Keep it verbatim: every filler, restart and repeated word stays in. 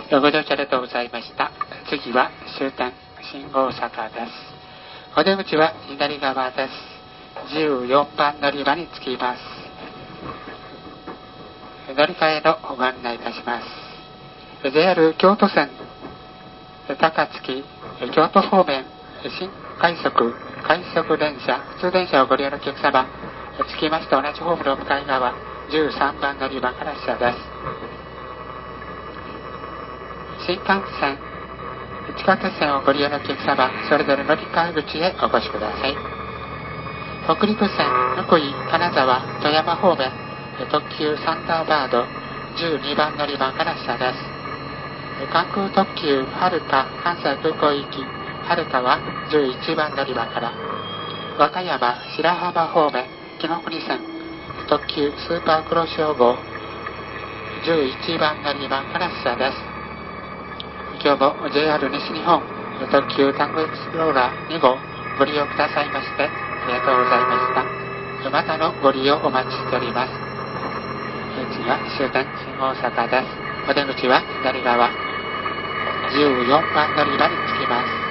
ご乗車ありがとうございました。次は終点新大阪です。お出口は左側です。じゅうよんばん乗り場に着きます。乗り換えのご案内いたします。 ジェイアール 京都線高槻京都方面新快速快速電車普通電車をご利用のお客様、着きまして同じホームの向かい側じゅうさんばん乗り場から車です。新幹線地下鉄線をご利用のお客様、それぞれ乗り換え口へお越しください。北陸線福井金沢富山方面特急サンダーバードじゅうにばん乗り場から下です。関空特急はるか関西空港行きはるかはじゅういちばん乗り場から、和歌山白浜方面紀ノ国線特急スーパー黒潮号じゅういちばん乗り場から下です。今日も ジェイアール 西日本特急タンゴエクスプローラーに号ご利用くださいましてありがとうございました。またのご利用お待ちしております。次は終点新大阪です。お出口は左側じゅうよんばん乗り場に着きます。